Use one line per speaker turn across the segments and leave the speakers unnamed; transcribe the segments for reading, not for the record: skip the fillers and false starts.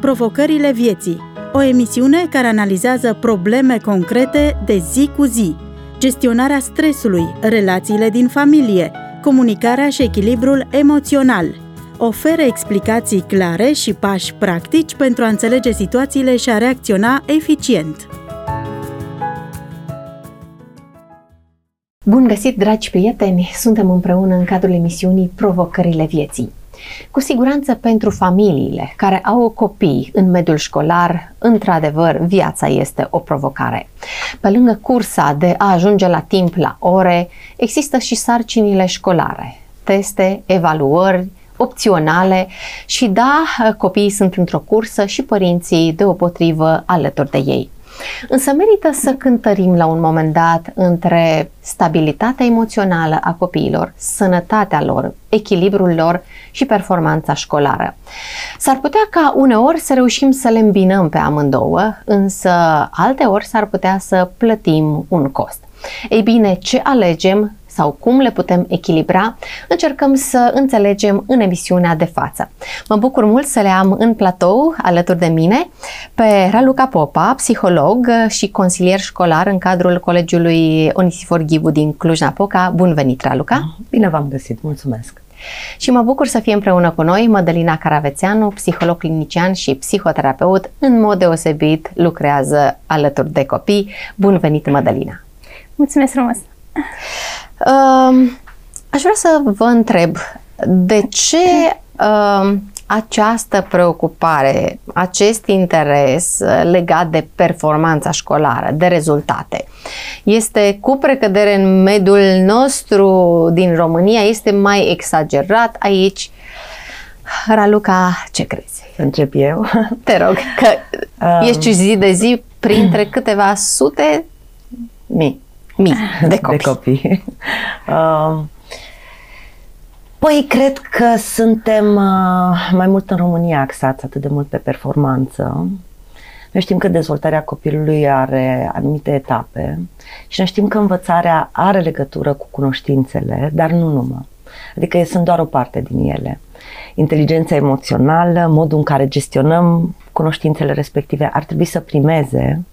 Provocările vieții, o emisiune care analizează probleme concrete de zi cu zi, gestionarea stresului, relațiile din familie, comunicarea și echilibrul emoțional. Oferă explicații clare și pași practici pentru a înțelege situațiile și a reacționa eficient.
Bun găsit, dragi prieteni! Suntem împreună în cadrul emisiunii Provocările vieții. Cu siguranță pentru familiile care au copii în mediul școlar, într-adevăr, viața este o provocare. Pe lângă cursa de a ajunge la timp la ore, există și sarcinile școlare, teste, evaluări, opționale și da, copiii sunt într-o cursă și părinții deopotrivă alături de ei. Însă merită să cântărim la un moment dat între stabilitatea emoțională a copiilor, sănătatea lor, echilibrul lor și performanța școlară. S-ar putea ca uneori să reușim să le îmbinăm pe amândouă, însă alteori s-ar putea să plătim un cost. Ei bine, ce alegem sau cum le putem echilibra, încercăm să înțelegem în emisiunea de față. Mă bucur mult să le am în platou alături de mine pe Raluca Popa, psiholog și consilier școlar în cadrul Colegiului Onisifor Ghivu din Cluj-Napoca. Bun venit, Raluca!
Bine v-am găsit, mulțumesc!
Și mă bucur să fie împreună cu noi Mădălina Caravețeanu, psiholog clinician și psihoterapeut, în mod deosebit lucrează alături de copii. Bun venit, Mădălina!
Mulțumesc frumos!
Aș vrea să vă întreb de ce această preocupare, acest interes legat de performanța școlară, de rezultate, este cu precădere în mediul nostru din România, este mai exagerat aici? Raluca, ce crezi?
Încep eu?
Te rog, că ești zi de zi printre câteva sute mii de copii.
Păi, cred că suntem mai mult în România axați atât de mult pe performanță. Noi știm că dezvoltarea copilului are anumite etape și noi știm că învățarea are legătură cu cunoștințele, dar nu numai. Adică sunt doar o parte din ele. Inteligența emoțională, modul în care gestionăm cunoștințele respective ar trebui să primeze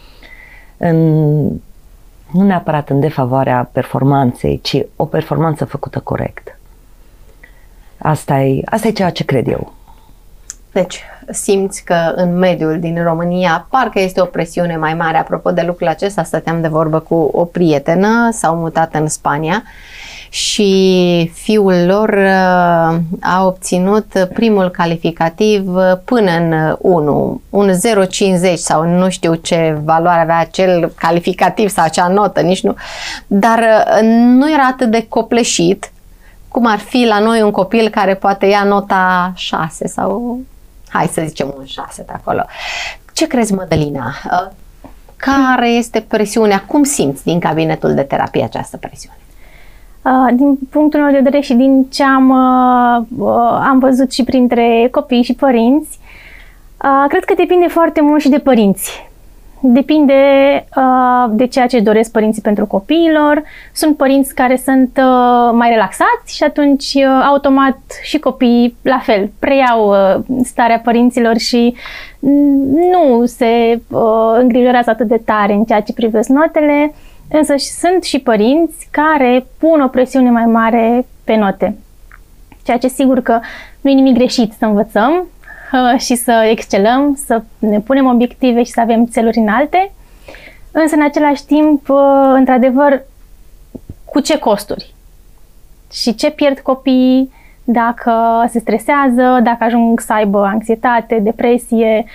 nu neapărat în defavoarea performanței, ci o performanță făcută corect. Asta e ceea ce cred eu.
Deci, simți că în mediul din România parcă este o presiune mai mare. Apropo de lucrul acesta, stăteam de vorbă cu o prietenă, s-au mutat în Spania și fiul lor a obținut primul calificativ până în 1, un 0,50 sau nu știu ce valoare avea acel calificativ sau acea notă, nici nu, dar nu era atât de copleșit cum ar fi la noi un copil care poate ia nota 6 sau hai să zicem un 6 de acolo. Ce crezi, Mădălina? Care este presiunea? Cum simți din cabinetul de terapie această presiune?
Din punctul meu de vedere și din ce am văzut și printre copii și părinți, cred că depinde foarte mult și de părinți. Depinde de ceea ce doresc părinții pentru copiilor. Sunt părinți care sunt mai relaxați și atunci automat și copiii la fel preiau starea părinților și nu se îngrijorează atât de tare în ceea ce privesc notele. Însă sunt și părinți care pun o presiune mai mare pe note. Ceea ce sigur că nu e nimic greșit să învățăm și să excelăm, să ne punem obiective și să avem țeluri înalte. Însă, în același timp, într-adevăr, cu ce costuri? Și ce pierd copiii dacă se stresează, dacă ajung să aibă anxietate, depresie?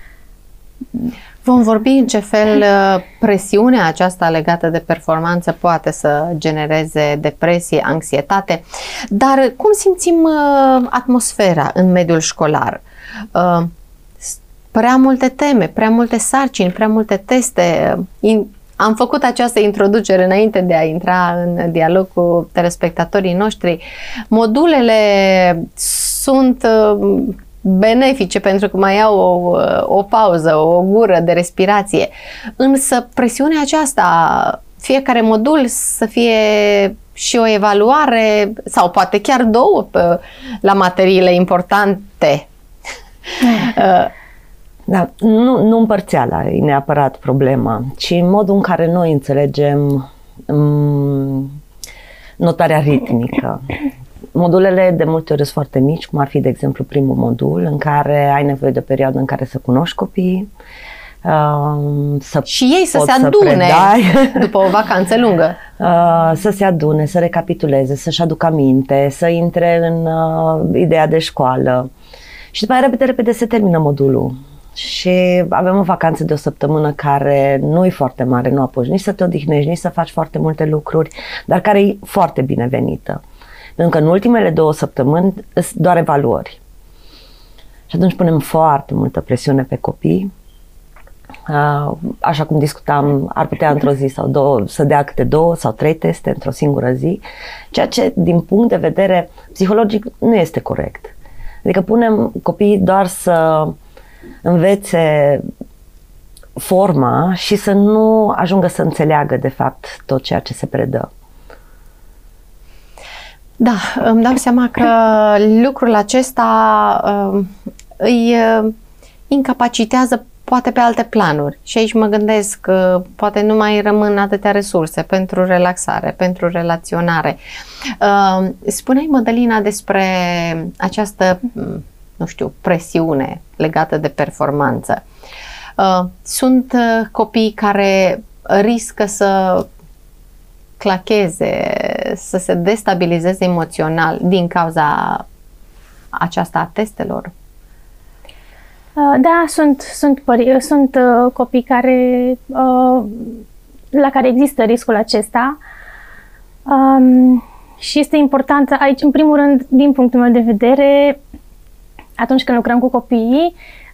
Vom vorbi în ce fel presiunea aceasta legată de performanță poate să genereze depresie, anxietate, dar cum simțim atmosfera în mediul școlar? Prea multe teme, prea multe sarcini, prea multe teste. Am făcut această introducere înainte de a intra în dialog cu telespectatorii noștri. Modulele sunt benefice pentru că mai au o pauză, o gură de respirație. Însă presiunea aceasta, fiecare modul să fie și o evaluare sau poate chiar două la materiile importante.
Da, nu împărțeala e neapărat problema, ci modul în care noi înțelegem notarea ritmică. Modulele de multe ori sunt foarte mici, cum ar fi, de exemplu, primul modul, în care ai nevoie de o perioadă în care să cunoști copiii,
și ei să se adune după o vacanță lungă.
Să se adune, să recapituleze, să-și aducă aminte, să intre în ideea de școală. Și după aia repede se termină modulul. Și avem o vacanță de o săptămână care nu e foarte mare, nu apuci nici să te odihnești, nici să faci foarte multe lucruri, dar care e foarte binevenită. Pentru că în ultimele 2 săptămâni sunt doar evaluări. Și atunci punem foarte multă presiune pe copii. Așa cum discutam, ar putea într-o zi sau 2 să dea câte 2 sau 3 teste într-o singură zi, ceea ce din punct de vedere psihologic nu este corect. Adică punem copiii doar să învețe forma și să nu ajungă să înțeleagă de fapt tot ceea ce se predă.
Da, îmi dau seama că lucrul acesta îi incapacitează poate pe alte planuri. Și aici mă gândesc că poate nu mai rămân atâtea resurse pentru relaxare, pentru relaționare. Spune-i, Mădălina, despre această, nu știu, presiune legată de performanță. Sunt copii care riscă să clacheze, să se destabilizeze emoțional din cauza aceasta a testelor?
Da, sunt copii care, la care există riscul acesta și este important aici, în primul rând, din punctul meu de vedere, atunci când lucrăm cu copiii,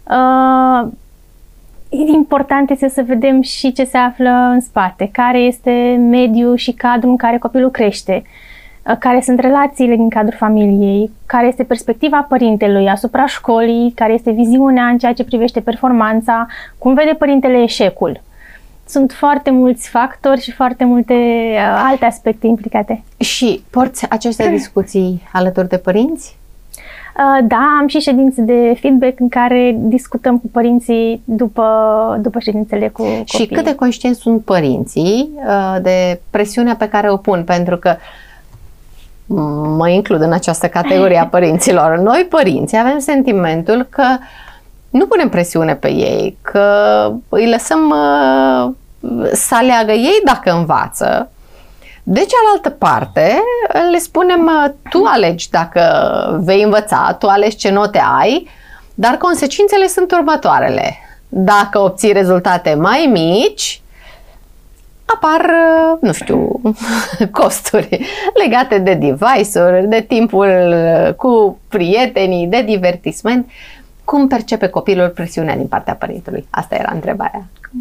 important este să vedem și ce se află în spate, care este mediul și cadrul în care copilul crește, care sunt relațiile din cadrul familiei, care este perspectiva părintelui asupra școlii, care este viziunea în ceea ce privește performanța, cum vede părintele eșecul. Sunt foarte mulți factori și foarte multe alte aspecte implicate. Și
porți aceste discuții alături de părinți?
Da, am și ședințe de feedback în care discutăm cu părinții după ședințele cu copiii.
Și cât de conștienți sunt părinții de presiunea pe care o pun? Pentru că mă includ în această categorie a părinților. Noi, părinții, avem sentimentul că nu punem presiune pe ei, că îi lăsăm să aleagă ei dacă învață. De cealaltă parte, le spunem, tu alegi dacă vei învăța, tu alegi ce note ai, dar consecințele sunt următoarele. Dacă obții rezultate mai mici, apar, nu știu, costuri legate de device-uri, de timpul cu prietenii, de divertisment. Cum percepe copilul presiunea din partea părintelui? Asta era întrebarea.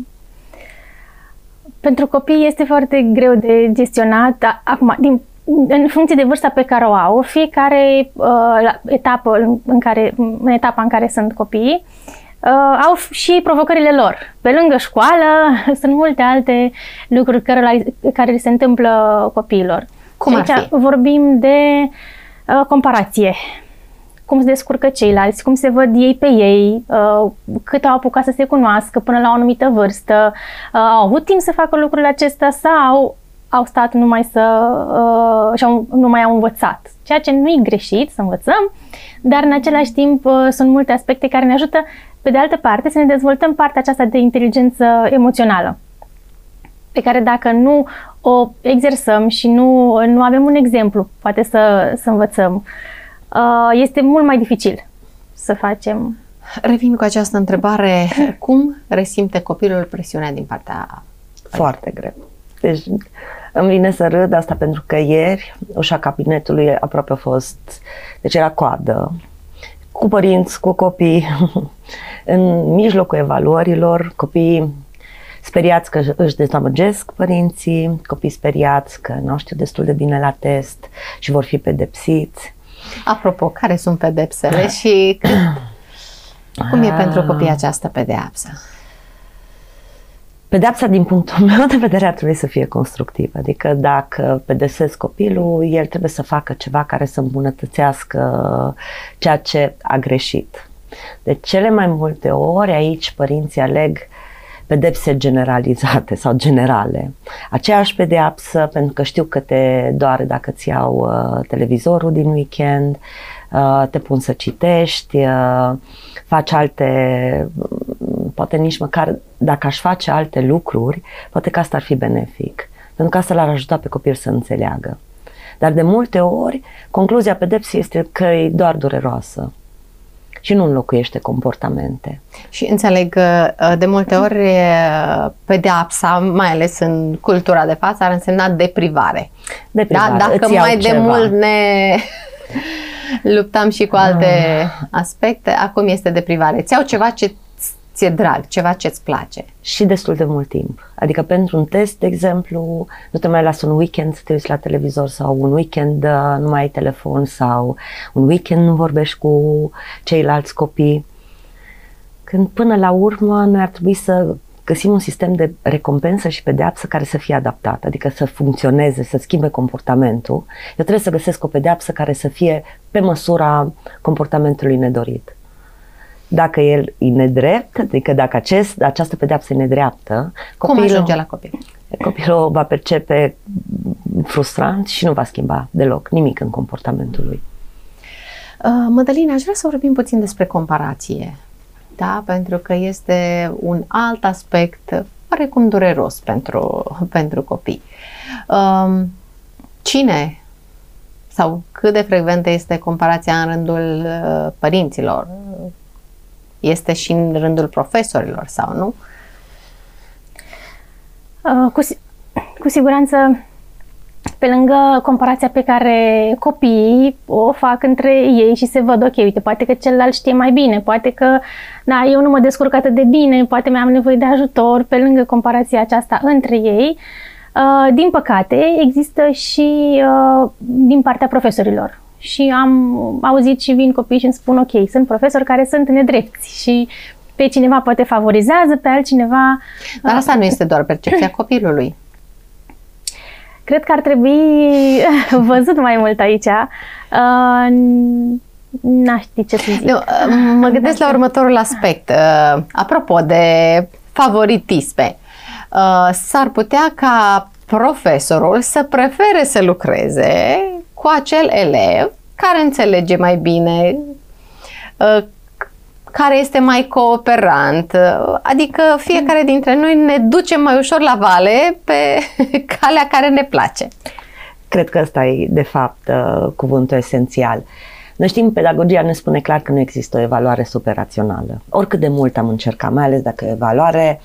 Pentru copii este foarte greu de gestionat. Acum, în funcție de vârsta pe care o au, fiecare în etapa în care sunt copiii, au și provocările lor. Pe lângă școală, sunt multe alte lucruri care se întâmplă copiilor.
Cum ar fi?
Vorbim de comparație. Cum se descurcă ceilalți, cum se văd ei pe ei, cât au apucat să se cunoască până la o anumită vârstă, au avut timp să facă lucrurile acestea sau au stat numai și nu mai au învățat. Ceea ce nu e greșit să învățăm, dar în același timp sunt multe aspecte care ne ajută, pe de altă parte, să ne dezvoltăm partea aceasta de inteligență emoțională, pe care dacă nu o exersăm și nu avem un exemplu, poate să învățăm, este mult mai dificil să facem.
Revin cu această întrebare. Cum resimte copilul presiunea din partea?
Foarte greu. Deci îmi vine să râd asta pentru că ieri ușa cabinetului aproape a fost, deci era coadă, cu părinți, cu copii, în mijlocul evaluărilor, copiii speriați că își dezamăgesc părinții, copii speriați că nu știu destul de bine la test și vor fi pedepsiți.
Apropo, care sunt pedepsele și cum e pentru copii această pedeapsă?
Pedeapsa, din punctul meu de vedere, ar trebui să fie constructivă. Adică dacă pedepsesc copilul, el trebuie să facă ceva care să îmbunătățească ceea ce a greșit. De cele mai multe ori aici părinții aleg pedepse generalizate sau generale. Aceeași pedeapsă pentru că știu că te doare dacă îți iau televizorul din weekend, te pun să citești, faci alte, poate nici măcar dacă aș face alte lucruri, poate că asta ar fi benefic, pentru că asta l-ar ajuta pe copil să înțeleagă. Dar de multe ori, concluzia pedepsei este că e doar dureroasă și nu înlocuiește comportamente.
Și înțeleg că de multe ori pedeapsa, mai ales în cultura de față, ar însemna deprivare.
Deprivare.
Da? Dacă mai de mult ne luptam și cu alte aspecte, acum este deprivare. Îți iau ceva ce ți-e drag, ceva ce-ți place.
Și destul de mult timp. Adică pentru un test, de exemplu, nu te mai lasă un weekend să te uiți la televizor sau un weekend nu mai ai telefon sau un weekend nu vorbești cu ceilalți copii. Când până la urmă noi ar trebui să găsim un sistem de recompensă și pedeapsă care să fie adaptat, adică să funcționeze, să schimbe comportamentul. Eu trebuie să găsesc o pedeapsă care să fie pe măsura comportamentului nedorit. Dacă el e nedrept, adică dacă această pedeapsă e nedreaptă,
cum ajunge la copil?
Copilul va percepe frustrant și nu va schimba deloc nimic în comportamentul lui.
Mădălina, aș vrea să vorbim puțin despre comparație. Da? Pentru că este un alt aspect oarecum dureros pentru copii. Cine sau cât de frecventă este comparația în rândul părinților? Este și în rândul profesorilor sau nu?
Cu siguranță, pe lângă comparația pe care copiii o fac între ei și se văd, ok, uite, poate că celălalt știe mai bine, poate că, da, eu nu mă descurc atât de bine, poate mi-am nevoie de ajutor, pe lângă comparația aceasta între ei, din păcate, există și din partea profesorilor. Și am auzit și vin copii și îmi spun, ok, sunt profesori care sunt nedrepți și pe cineva poate favorizează, pe altcineva...
Dar asta nu este doar percepția copilului.
Cred că ar trebui văzut mai mult aici. N-aș ști ce să zic.
Nu, mă gândesc la următorul aspect. Apropo de favoritisme, s-ar putea ca profesorul să prefere să lucreze cu acel elev care înțelege mai bine, care este mai cooperant, adică fiecare dintre noi ne ducem mai ușor la vale pe calea care ne place.
Cred că ăsta e, de fapt, cuvântul esențial. Noi știm, pedagogia ne spune clar că nu există o evaluare superrațională. Oricât de mult am încercat, mai ales dacă e evaluare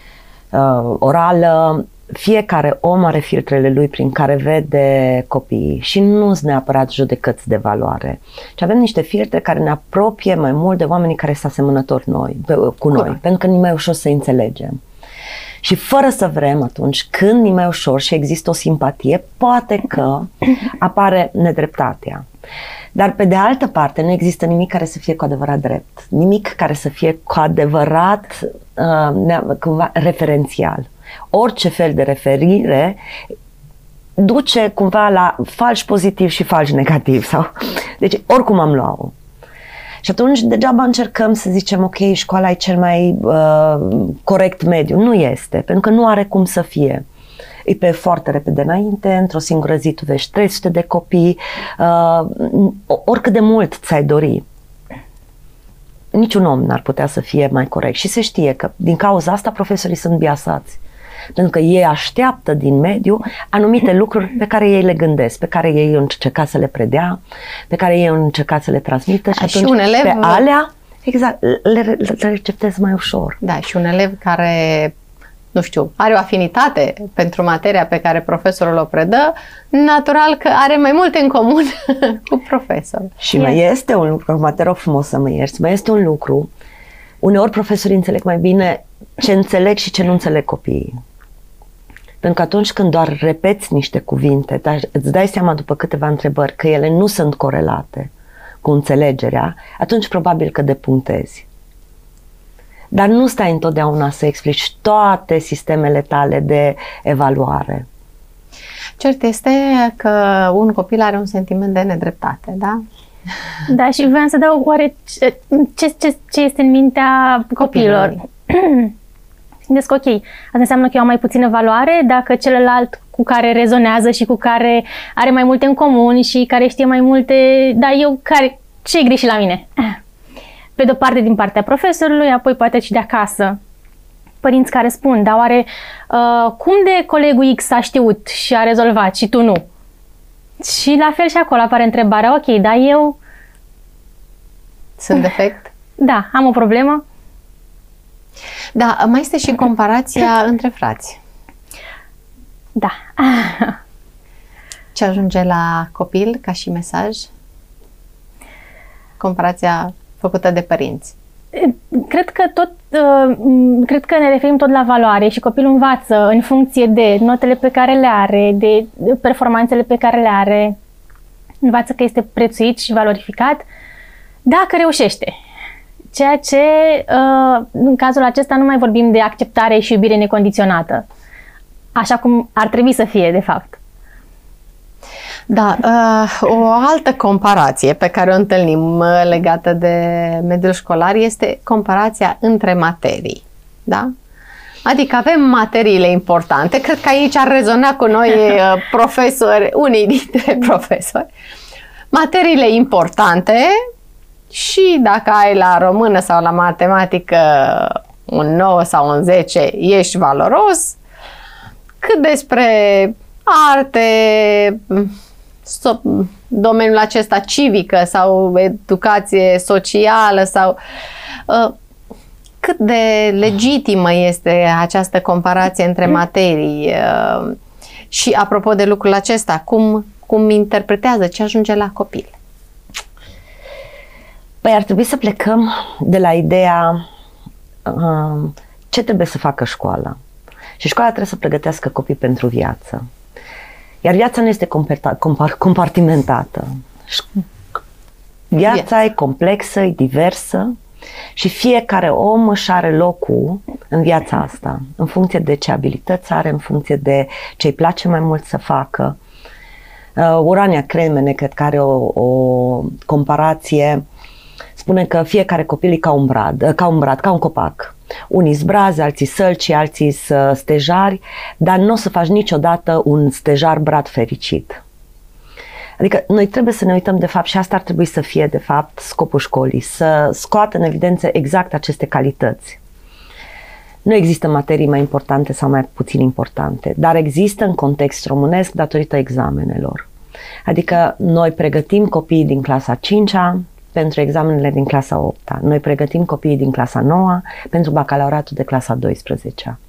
orală, fiecare om are filtrele lui prin care vede copiii și nu sunt neapărat judecăți de valoare. Și avem niște filtre care ne apropie mai mult de oamenii care sunt asemănători cu noi, pentru că e mai ușor să înțelegem. Și fără să vrem, atunci când e mai ușor și există o simpatie, poate că apare nedreptatea. Dar pe de altă parte nu există nimic care să fie cu adevărat drept, nimic care să fie cu adevărat cumva referențial. Orice fel de referire duce cumva la falși pozitiv și falși negativ. Deci oricum am luat-o. Și atunci degeaba încercăm să zicem ok, școala e cel mai corect mediu. Nu este, pentru că nu are cum să fie. E pe foarte repede înainte, într-o singură zi tu vezi 300 de copii, oricât de mult ți-ai dori. Niciun om n-ar putea să fie mai corect și se știe că din cauza asta profesorii sunt biasați. Pentru că ei așteaptă din mediu anumite lucruri pe care ei le gândesc, pe care ei încerca să le predea, pe care ei încerca să le transmită și atunci
un elev,
pe alea exact, le receptezi mai ușor.
Da, și un elev care, nu știu, are o afinitate pentru materia pe care profesorul o predă, natural că are mai multe în comun cu profesorul. Și
mai este un lucru, mă te rog frumos să mă ierți, mai este un lucru, uneori profesorii înțeleg mai bine ce înțeleg și ce nu înțeleg copiii. Pentru că atunci când doar repeți niște cuvinte, dar îți dai seama după câteva întrebări că ele nu sunt corelate cu înțelegerea, atunci probabil că depunctezi. Dar nu stai întotdeauna să explici toate sistemele tale de evaluare.
Cert este că un copil are un sentiment de nedreptate, da?
Da, și vreau să dau oare ce este în mintea copiilor. Gândesc, ok, asta înseamnă că eu am mai puțină valoare dacă celălalt cu care rezonează și cu care are mai multe în comun și care știe mai multe, dar ce e greșit la mine? Pe de-o parte din partea profesorului, apoi poate și de acasă. Părinți care spun, dar oare cum de colegul X a știut și a rezolvat și tu nu? Și la fel și acolo apare întrebarea, ok, dar eu...
Sunt defect?
Da, am o problemă.
Da, mai este și comparația între frați.
Da.
Ce ajunge la copil ca și mesaj? Comparația făcută de părinți.
Cred că ne referim tot la valoare și copilul învață în funcție de notele pe care le are, de performanțele pe care le are. Învață că este prețuit și valorificat dacă reușește. Ceea ce, în cazul acesta, nu mai vorbim de acceptare și iubire necondiționată. Așa cum ar trebui să fie, de fapt.
Da, o altă comparație pe care o întâlnim legată de mediul școlar este comparația între materii. Da? Adică avem materiile importante, cred că aici ar rezona cu noi profesori, unii dintre profesori. Materiile importante și dacă ai la română sau la matematică un 9 sau un 10, ești valoros. Cât despre arte, domeniul acesta civică sau educație socială sau cât de legitimă este această comparație între materii și apropo de lucrul acesta, cum interpretează, ce ajunge la copil?
Păi ar trebui să plecăm de la ideea ce trebuie să facă școala. Și școala trebuie să pregătească copii pentru viață. Iar viața nu este compartimentată. Viața e complexă, e diversă și fiecare om își are locul în viața asta, în funcție de ce abilități are, în funcție de ce îi place mai mult să facă. Urania Cremene, cred că are o comparație, spune că fiecare copil e ca un copac. Unii zbrazi, alții sălci, alții stejari, dar nu o să faci niciodată un stejar brad fericit. Adică noi trebuie să ne uităm de fapt și asta ar trebui să fie de fapt scopul școlii, să scoată în evidență exact aceste calități. Nu există materii mai importante sau mai puțin importante, dar există în context românesc datorită examenelor. Adică noi pregătim copiii din clasa 5-a pentru examenele din clasa 8-a. Noi pregătim copiii din clasa 9-a pentru bacalaureatul de clasa 12-a.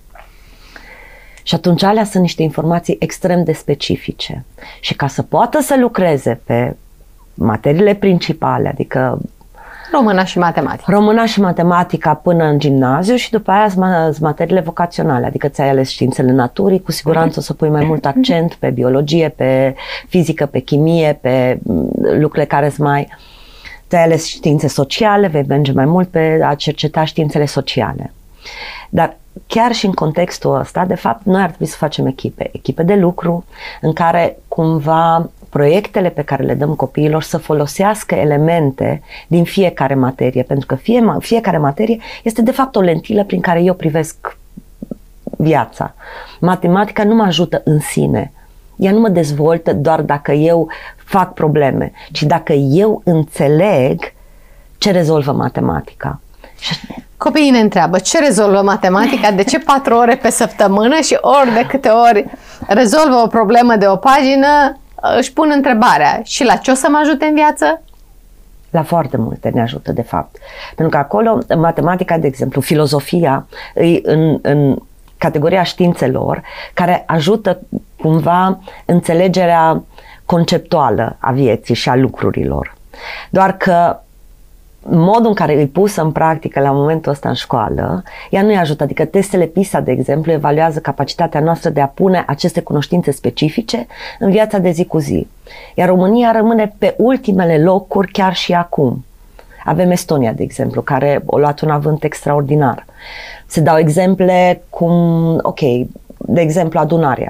Și atunci alea sunt niște informații extrem de specifice. Și ca să poată să lucreze pe materiile principale, adică
Româna și matematică.
Româna și matematica până în gimnaziu și după aia sunt materiile vocaționale, adică ți-ai ales științele naturii, cu siguranță o să pui mai mult accent pe biologie, pe fizică, pe chimie, pe lucrurile care sunt mai... Ți-ai ales științe sociale, vei merge mai mult pe a cerceta științele sociale. Dar chiar și în contextul ăsta, de fapt, noi ar trebui să facem echipe de lucru în care cumva proiectele pe care le dăm copiilor să folosească elemente din fiecare materie, pentru că fiecare materie este de fapt o lentilă prin care eu privesc viața. Matematica nu mă ajută în sine, ea nu mă dezvoltă doar dacă eu fac probleme, ci dacă eu înțeleg ce rezolvă matematica.
Copiii ne întreabă ce rezolvă matematica, de ce 4 ore pe săptămână și ori de câte ori rezolvă o problemă de o pagină, își pun întrebarea și la ce o să mă ajute în viață?
La foarte multe ne ajută, de fapt. Pentru că acolo, matematica, de exemplu, filozofia, în categoria științelor, care ajută cumva înțelegerea conceptuală a vieții și a lucrurilor. Doar că modul în care îi pusă în practică la momentul ăsta în școală, ea nu-i ajută. Adică testele PISA, de exemplu, evaluează capacitatea noastră de a pune aceste cunoștințe specifice în viața de zi cu zi. Iar România rămâne pe ultimele locuri chiar și acum. Avem Estonia, de exemplu, care a luat un avânt extraordinar. Se dau exemple cum, de exemplu, adunarea.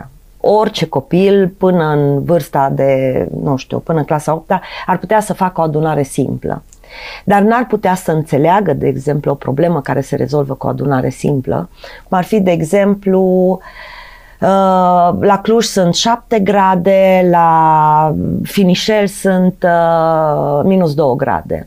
orice copil până în vârsta de, nu știu, până în clasa 8-a ar putea să facă o adunare simplă. Dar n-ar putea să înțeleagă, de exemplu, o problemă care se rezolvă cu o adunare simplă, cum ar fi, de exemplu, la Cluj sunt 7 grade, la Finișel sunt -2 grade.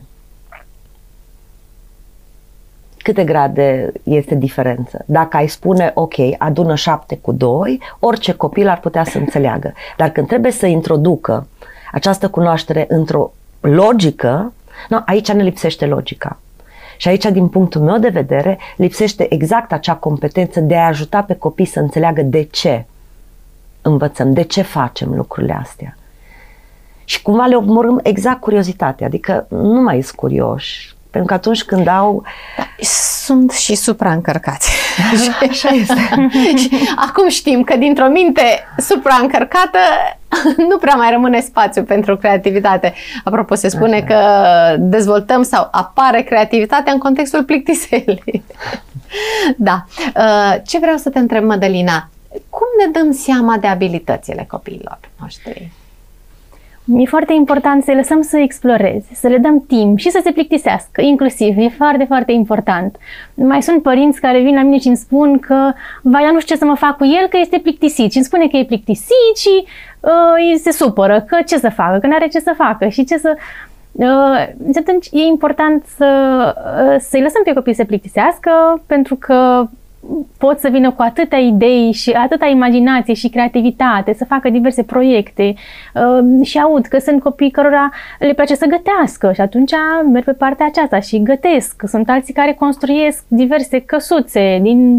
Câte grade este diferență? Dacă ai spune, ok, adună 7 cu 2, orice copil ar putea să înțeleagă. Dar când trebuie să introducă această cunoaștere într-o logică, no, aici ne lipsește logica. Și aici, din punctul meu de vedere, lipsește exact acea competență de a ajuta pe copii să înțeleagă de ce învățăm, de ce facem lucrurile astea. Și cumva le omorâm exact curiozitatea, adică nu mai sunt curioși. Pentru că atunci când au...
Da, sunt și supraîncărcați.
Așa este.
Acum știm că dintr-o minte supraîncărcată nu prea mai rămâne spațiu pentru creativitate. Apropo, se spune că dezvoltăm sau apare creativitatea în contextul plictiselii. Da. Ce vreau să te întreb, Mădălina? Cum ne dăm seama de abilitățile copiilor noștri?
E foarte important să-i lăsăm să exploreze, să le dăm timp și să se plictisească, inclusiv. E foarte, foarte important. Mai sunt părinți care vin la mine și îmi spun că vai, nu știu ce să mă fac cu el, că este plictisit. Și îmi spune că e plictisit și se supără, că ce să facă, că nu are ce să facă și ce să... Și atunci e important să-i lăsăm pe copii să se plictisească, pentru că pot să vină cu atâtea idei și atâta imaginație și creativitate, să facă diverse proiecte și aud că sunt copii cărora le place să gătească și atunci merg pe partea aceasta și gătesc. Sunt alții care construiesc diverse căsuțe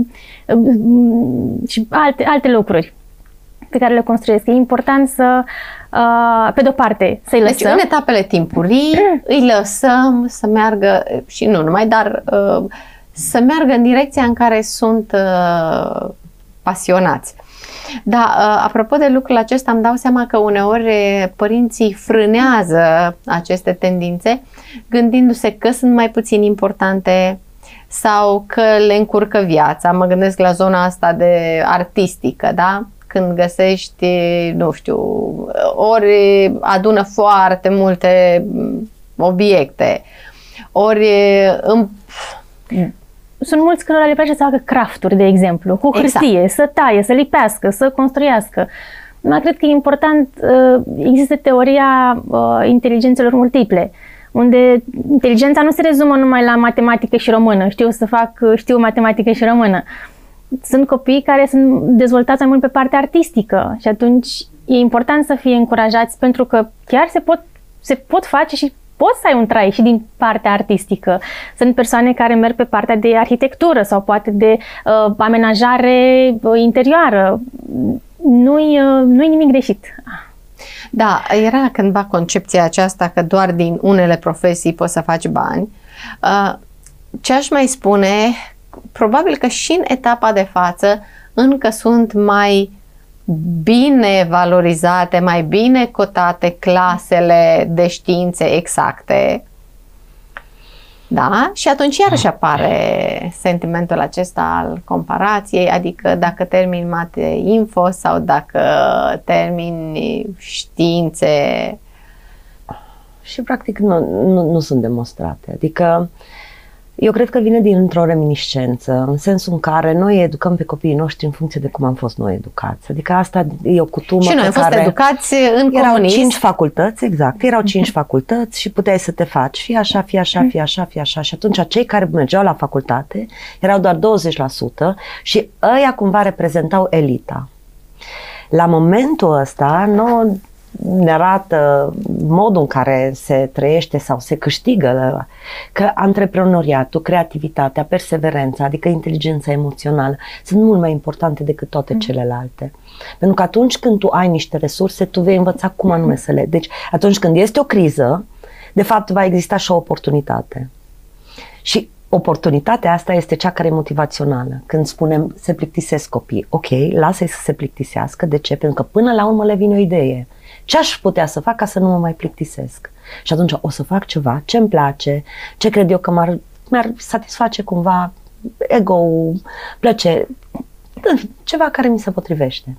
și alte lucruri pe care le construiesc. E important să, pe de-o parte, să-i lăsăm.
Deci în etapele timpurii îi lăsăm să meargă și nu numai, dar să meargă în direcția în care sunt pasionați. Da, apropo de lucrul acesta, îmi dau seama că uneori părinții frânează aceste tendințe, gândindu-se că sunt mai puțin importante sau că le încurcă viața. Mă gândesc la zona asta de artistică, da? Când găsești, nu știu, ori adună foarte multe obiecte, ori
sunt mulți cărora le place să facă crafturi, de exemplu, cu hârtie, exact. Să taie, să lipească, să construiască. Dar cred că e important, există teoria inteligențelor multiple, unde inteligența nu se rezumă numai la matematică și română. Știu matematică și română. Sunt copii care sunt dezvoltați mai mult pe partea artistică și atunci e important să fie încurajați, pentru că chiar se pot face și poți să ai un trai și din partea artistică. Sunt persoane care merg pe partea de arhitectură sau poate de amenajare interioară. Nu-i nimic greșit.
Da, era cândva concepția aceasta că doar din unele profesii poți să faci bani. Ce aș mai spune, probabil că și în etapa de față încă sunt mai bine valorizate, mai bine cotate clasele de științe exacte. Da? Și atunci iarăși apare sentimentul acesta al comparației, adică dacă termin mate info sau dacă termin științe.
Și practic nu sunt demonstrate. Adică eu cred că vine dintr-o reminiscență, în sensul în care noi educăm pe copiii noștri în funcție de cum am fost noi educați. Adică asta e o cutumă.
Și noi am fost educați în
erau
comunism.
5 facultăți, exact. Erau 5 facultăți și puteai să te faci fie așa, fie așa, fie așa, fie așa. Și atunci cei care mergeau la facultate erau doar 20% și ăia cumva reprezentau elita. La momentul ăsta, ne arată modul în care se trăiește sau se câștigă, că antreprenoriatul, creativitatea, perseverența, adică inteligența emoțională, sunt mult mai importante decât toate celelalte. Pentru că atunci când tu ai niște resurse, tu vei învăța cum anume să le... Deci atunci când este o criză, de fapt va exista și o oportunitate. Și oportunitatea asta este cea care e motivațională. Când spunem se plictisesc copii, ok, lasă-i să se plictisească. De ce? Pentru că până la urmă le vine o idee. Ce aș putea să fac ca să nu mă mai plictisesc? Și atunci o să fac ceva ce îmi place, ce cred eu că mi-ar satisface cumva ego-ul, plăcere, ceva care mi se potrivește.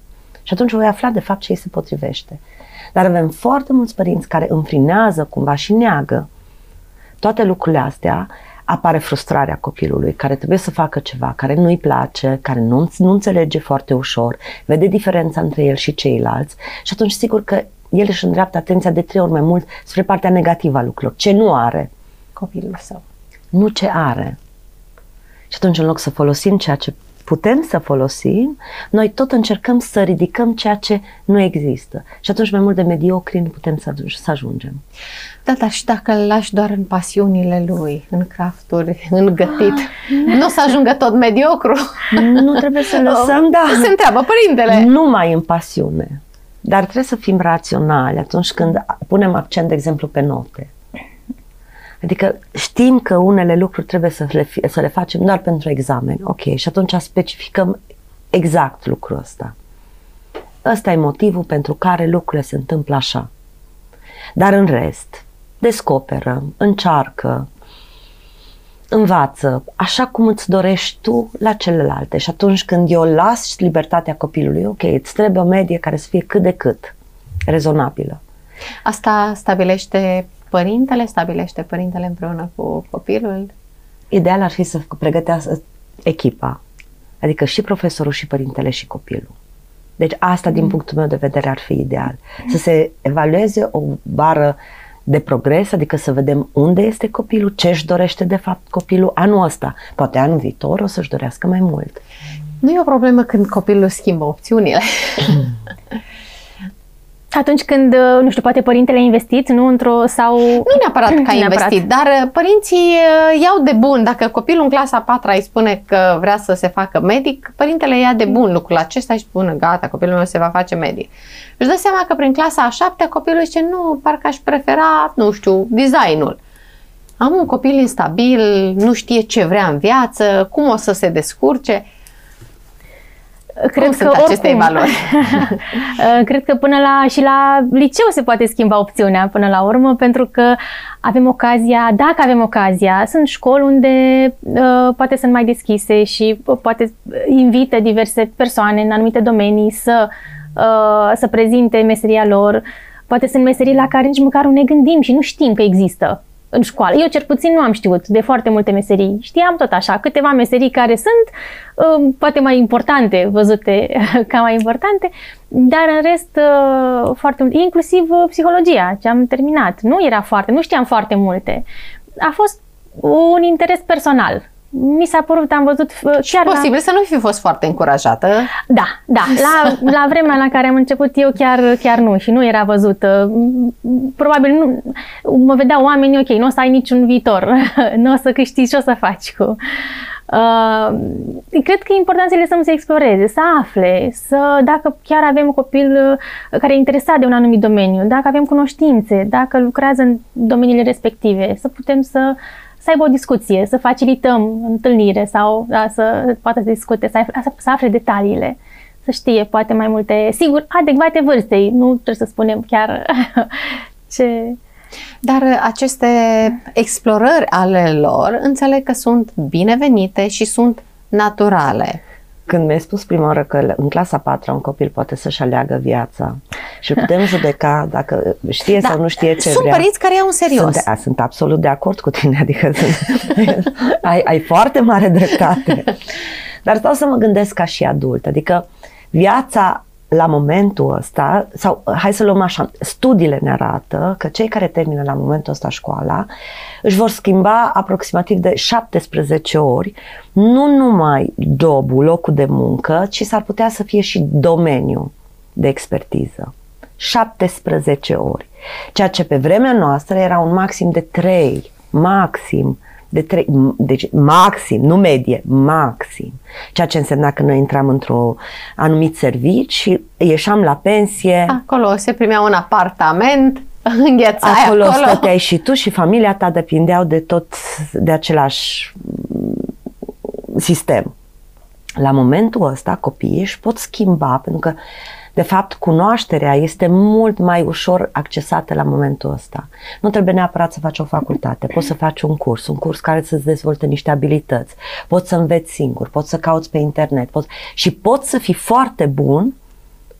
Și atunci voi afla de fapt ce îi se potrivește. Dar avem foarte mulți părinți care înfrinează cumva și neagă toate lucrurile astea. Apare frustrarea copilului care trebuie să facă ceva, care nu-i place, care nu înțelege foarte ușor, vede diferența între el și ceilalți și atunci sigur că el își îndreaptă atenția de 3 ori mai mult spre partea negativă a lucrurilor. Ce nu are
Copilul său.
Nu ce are. Și atunci în loc să folosim ceea ce putem să folosim, noi tot încercăm să ridicăm ceea ce nu există. Și atunci mai mult de mediocri nu putem să ajungem.
Da, dar și dacă îl lași doar în pasiunile lui, în crafturi, în gătit, nu o să ajungă tot mediocru.
Nu trebuie să lăsăm, da.
Se întreabă părintele.
Numai în pasiune. Dar trebuie să fim raționali atunci când punem accent, de exemplu, pe note. Adică știm că unele lucruri trebuie să le facem doar pentru examen. Ok, și atunci specificăm exact lucrul ăsta. Ăsta e motivul pentru care lucrurile se întâmplă așa. Dar în rest, descoperă, încearcă, învață, așa cum îți dorești tu la celelalte. Și atunci când eu las libertatea copilului, ok, îți trebuie o medie care să fie cât de cât rezonabilă.
Asta stabilește părintele împreună cu copilul?
Ideal ar fi să pregătească echipa, adică și profesorul, și părintele, și copilul. Deci asta, din punctul meu de vedere, ar fi ideal. Să se evalueze o bară de progres, adică să vedem unde este copilul, ce își dorește de fapt copilul anul ăsta. Poate anul viitor o să-și dorească mai mult.
Nu e o problemă când copilul schimbă opțiunile.
Atunci când, nu știu, poate părintele a investit, nu într-o sau...
Nu neapărat că a investit, dar părinții iau de bun. Dacă copilul în clasa 4 îi spune că vrea să se facă medic, părintele ia de bun lucrul acesta și spune, gata, copilul meu se va face medic. Își dă seama că prin clasa a 7 copilul zice, nu, parcă aș prefera, nu știu, designul. Am un copil instabil, nu știe ce vrea în viață, cum o să se descurce.
Cred
Cum sunt aceste evaluări?
Cred că și la liceu se poate schimba opțiunea până la urmă, pentru că dacă avem ocazia, sunt școli unde poate sunt mai deschise și poate invită diverse persoane în anumite domenii să prezinte meseria lor. Poate sunt meserii la care nici măcar nu ne gândim și nu știm că există în școală. Eu cel puțin nu am știut de foarte multe meserii. Știam tot așa, câteva meserii care sunt poate mai importante, văzute ca mai importante, dar în rest foarte mult, inclusiv psihologia, ce am terminat. Nu știam foarte multe. A fost un interes personal. Mi s-a părut, am văzut chiar
posibil să nu fi fost foarte încurajată.
Da. La vremea la care am început eu chiar nu și nu era văzută. Probabil nu mă vedeau oamenii, ok, nu o să ai niciun viitor, nu o să câștigi, ce o să faci cu... Cred că e important să le lăsăm să exploreze, să afle, dacă chiar avem un copil care e interesat de un anumit domeniu, dacă avem cunoștințe, dacă lucrează în domeniile respective, să putem să aibă o discuție, să facilităm întâlnire sau să poată să discute, să afle detaliile, să știe poate mai multe, sigur, adecvate vârstei, nu trebuie să spunem chiar ce...
Dar aceste explorări ale lor înțeleg că sunt binevenite și sunt naturale.
Când mi-ai spus prima oară că în clasa 4 un copil poate să-și aleagă viața și îl putem judeca dacă știe sau nu știe ce
sunt
vrea.
Sunt părinți care iau în serios.
Sunt absolut de acord cu tine, adică ai foarte mare dreptate. Dar stau să mă gândesc ca și adult, adică viața la momentul ăsta, sau hai să luăm așa, studiile ne arată că cei care termină la momentul ăsta școala își vor schimba aproximativ de 17 ori, nu numai jobul, locul de muncă, ci s-ar putea să fie și domeniul de expertiză. 17 ori. Ceea ce pe vremea noastră era un maxim de 3, deci maxim, nu medie, maxim. Ceea ce însemna că noi intram într-un anumit serviciu și ieșeam la pensie.
Acolo se primea un apartament, înghețai acolo.
Stăteai și tu și familia ta depindeau de același sistem. La momentul ăsta copiii își pot schimba, pentru că de fapt, cunoașterea este mult mai ușor accesată la momentul ăsta. Nu trebuie neapărat să faci o facultate, poți să faci un curs care să-ți dezvolte niște abilități, poți să înveți singur, poți să cauți pe internet și poți să fii foarte bun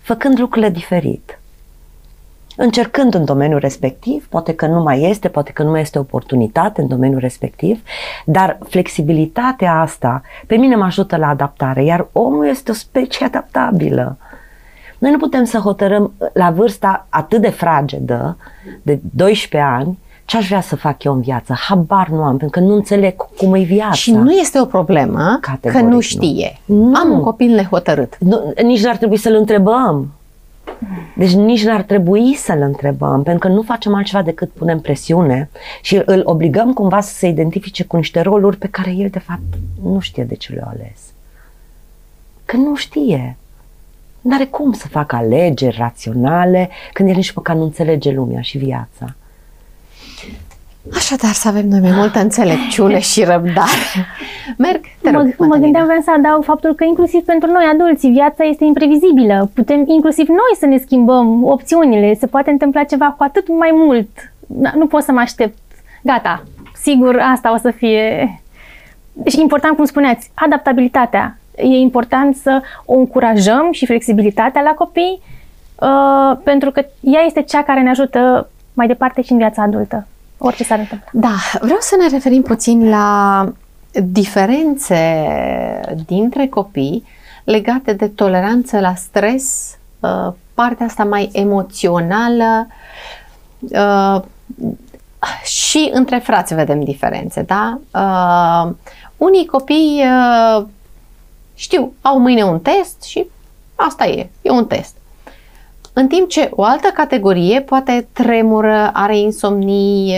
făcând lucrurile diferit. Încercând în domeniul respectiv, poate că nu mai este, poate că nu mai este oportunitate în domeniul respectiv, dar flexibilitatea asta pe mine mă ajută la adaptare, iar omul este o specie adaptabilă. Noi nu putem să hotărâm la vârsta atât de fragedă, de 12 ani, ce aș vrea să fac eu în viață. Habar nu am, pentru că nu înțeleg cum e viața.
Și nu este o problemă
Categoric
că nu știe.
Nu.
Am un copil nehotărât.
Nici n-ar trebui să-l întrebăm. Deci nici n-ar trebui să-l întrebăm, pentru că nu facem altceva decât punem presiune și îl obligăm cumva să se identifice cu niște roluri pe care el de fapt nu știe de ce le-a ales. Că nu știe. N-are cum să facă alegeri raționale când el nici măcar nu înțelege lumea și viața.
Așadar să avem noi mai multă înțelepciune și răbdare. Merg, te rog,
mă gândeam, vreau să adaug faptul că inclusiv pentru noi, adulții, viața este imprevizibilă. Putem inclusiv noi să ne schimbăm opțiunile. Se poate întâmpla ceva cu atât mai mult. Nu pot să mă aștept. Gata, sigur, asta o să fie... Deci important, cum spuneați, adaptabilitatea. E important să o încurajăm și flexibilitatea la copii, pentru că ea este cea care ne ajută mai departe și în viața adultă. Orice s-ar întâmpla.
Da, vreau să ne referim puțin la diferențe dintre copii legate de toleranță la stres, partea asta mai emoțională, și între frați vedem diferențe, da? Unii copii știu, au mâine un test și asta e un test. În timp ce o altă categorie poate tremură, are insomnii,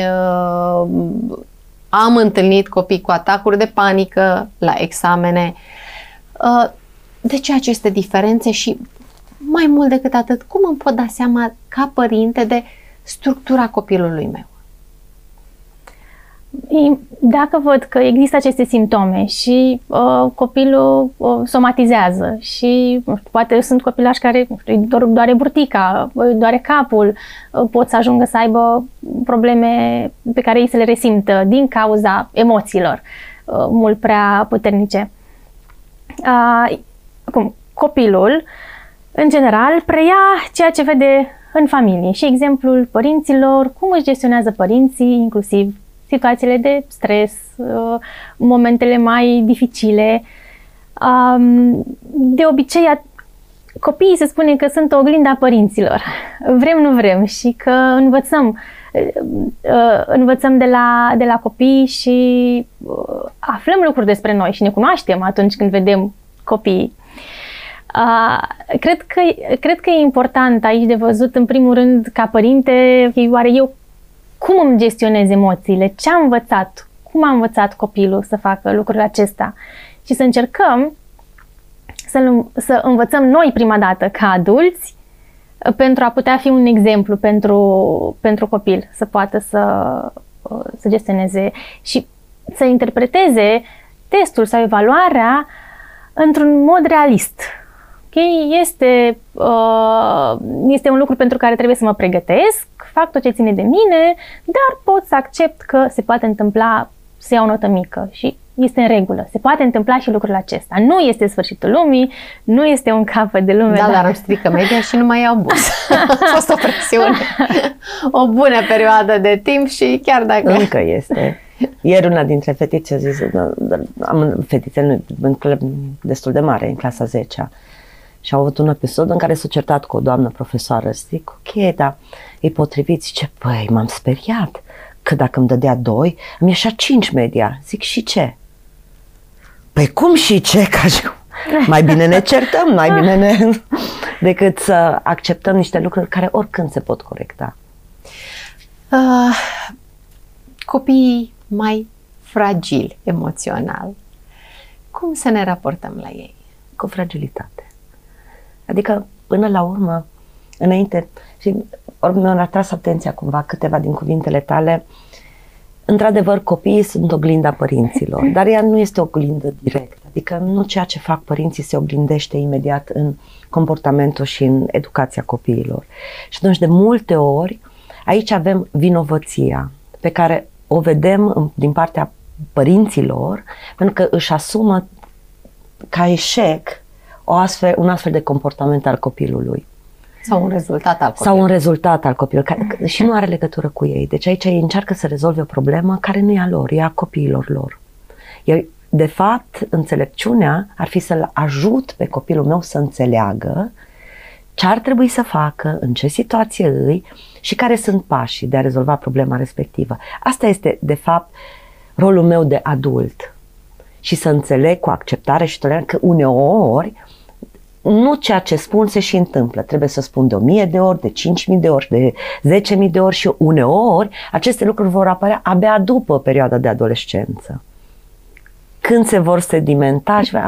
am întâlnit copii cu atacuri de panică la examene. De ce aceste diferențe și mai mult decât atât, cum îmi pot da seama ca părinte de structura copilului meu?
Dacă văd că există aceste simptome și copilul somatizează și poate sunt copilași care doare burtica, doare capul, pot să ajungă să aibă probleme pe care ei să le resimtă din cauza emoțiilor mult prea puternice. Copilul, în general, preia ceea ce vede în familie și exemplul părinților, cum își gestionează părinții, inclusiv situațiile de stres, momentele mai dificile. De obicei, copiii se spune că sunt oglinda părinților. Vrem, nu vrem și că învățăm de la copii și aflăm lucruri despre noi și ne cunoaștem atunci când vedem copiii. Cred că e important aici de văzut, în primul rând, ca părinte, oare eu cum îmi gestionez emoțiile, ce am învățat, cum am învățat copilul să facă lucrurile acestea și să încercăm să învățăm noi prima dată ca adulți pentru a putea fi un exemplu pentru copil, să poată să gestioneze și să interpreteze testul sau evaluarea într-un mod realist. Okay? Este un lucru pentru care trebuie să mă pregătesc, fac tot ce ține de mine, dar pot să accept că se poate întâmpla să iau o notă mică și este în regulă. Se poate întâmpla și lucrul acesta. Nu este sfârșitul lumii, nu este un capăt de lume.
Da, dar îmi strică media și nu mai iau bus. A fost o presiune. O bună perioadă de timp și chiar dacă...
Încă este. Ieri una dintre fetițe a zis, am fetițe destul de mare, în clasa 10-a, și au avut un episod în care s-a certat cu o doamnă profesoară. Zic, ok, dar e potrivit? Zice, păi, m-am speriat că dacă îmi dădea 2, îmi ieșea 5 media. Zic, și ce? Păi cum și ce? Mai bine ne certăm, mai bine decât să acceptăm niște lucruri care oricând se pot corecta.
Copiii mai fragili emoțional, cum să ne raportăm la ei?
Cu fragilitate. Adică, până la urmă, înainte, și mi-a atras atenția cumva câteva din cuvintele tale, într-adevăr, copiii sunt oglinda părinților, dar ea nu este o oglindă directă. Adică nu ceea ce fac părinții se oglindește imediat în comportamentul și în educația copiilor. Și atunci, de multe ori, aici avem vinovăția pe care o vedem din partea părinților, pentru că își asumă ca eșec un astfel de comportament al copilului.
Sau un rezultat al copilului.
Sau un rezultat al copilului, și nu are legătură cu ei. Deci aici ei încearcă să rezolve o problemă care nu e a lor, e a copiilor lor. De fapt, înțelepciunea ar fi să-l ajut pe copilul meu să înțeleagă ce ar trebui să facă, în ce situație îi și care sunt pașii de a rezolva problema respectivă. Asta este, de fapt, rolul meu de adult. Și să înțeleg cu acceptare și toleranță că uneori nu ceea ce spun se și întâmplă. Trebuie să spun de 1000 de ori, de 5000 de ori, de 10.000 de ori și uneori aceste lucruri vor apărea abia după perioada de adolescență. Când se vor sedimenta și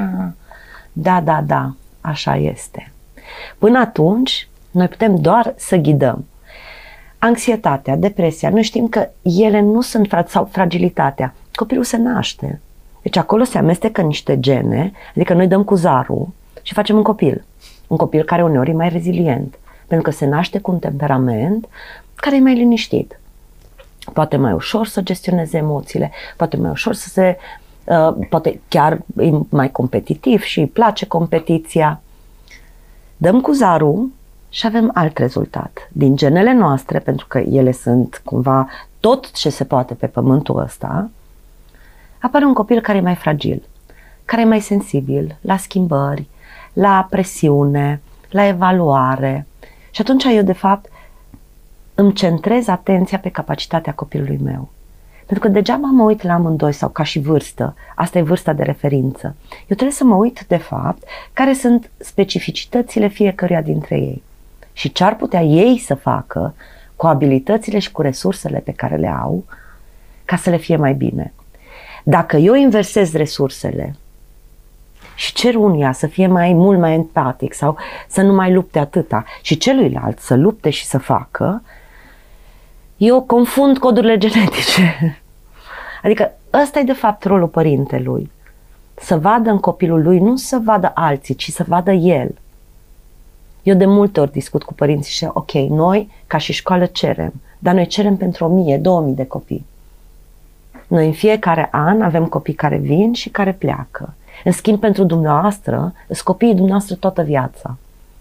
da, așa este. Până atunci, noi putem doar să ghidăm. Anxietatea, depresia, noi știm că ele nu sunt, sau fragilitatea. Copilul se naște. Deci acolo se amestecă niște gene, adică noi dăm cu zarul și facem un copil. Un copil care uneori e mai rezilient, pentru că se naște cu un temperament care e mai liniștit. Poate mai ușor să gestioneze emoțiile, poate mai ușor să se... poate chiar e mai competitiv și îi place competiția. Dăm cu zarul și avem alt rezultat. Din genele noastre, pentru că ele sunt cumva tot ce se poate pe pământul ăsta, apare un copil care e mai fragil, care e mai sensibil la schimbări, la presiune, la evaluare. Și atunci eu, de fapt, îmi centrez atenția pe capacitatea copilului meu. Pentru că degeaba mă uit la amândoi sau ca și vârstă, asta e vârsta de referință. Eu trebuie să mă uit, de fapt, care sunt specificitățile fiecăruia dintre ei și ce ar putea ei să facă cu abilitățile și cu resursele pe care le au ca să le fie mai bine. Dacă eu inversez resursele și cer unuia să fie mult mai empatic sau să nu mai lupte atâta și celuilalt să lupte și să facă, eu confund codurile genetice. Adică ăsta e de fapt rolul părintelui. Să vadă în copilul lui, nu să vadă alții, ci să vadă el. Eu de multe ori discut cu părinții și ok, noi ca și școală cerem, dar noi cerem pentru 1000, 2000 de copii. Noi în fiecare an avem copii care vin și care pleacă. În schimb, pentru dumneavoastră, sunt copiii dumneavoastră toată viața.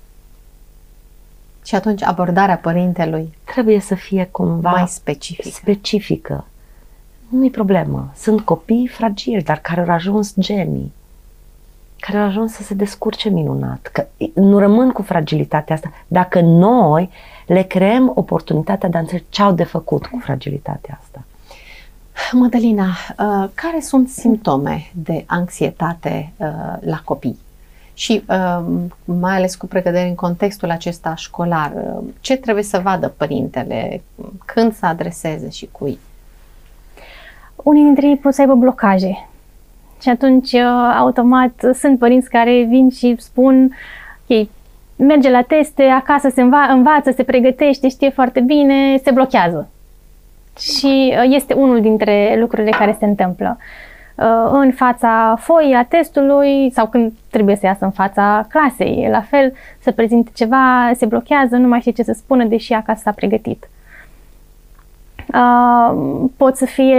Și atunci abordarea părintelui
trebuie să fie cumva
mai specifică.
Nu-i problemă. Sunt copii fragili, dar care au ajuns genii, care au ajuns să se descurce minunat. Că nu rămân cu fragilitatea asta dacă noi le creăm oportunitatea de a înțelege ce au de făcut cu fragilitatea asta.
Mădălina, care sunt simptome de anxietate la copii? Și mai ales cu precădere în contextul acesta școlar, ce trebuie să vadă părintele, când să adreseze și cui?
Unii dintre ei pot să aibă blocaje și atunci automat sunt părinți care vin și spun ok, merge la teste, acasă se învață, se pregătește, știe foarte bine, se blochează. Și este unul dintre lucrurile care se întâmplă. În fața foii a testului sau când trebuie să iasă în fața clasei, la fel, să prezinte ceva, se blochează, nu mai știe ce să spună, deși acasă s-a pregătit. Pot să fie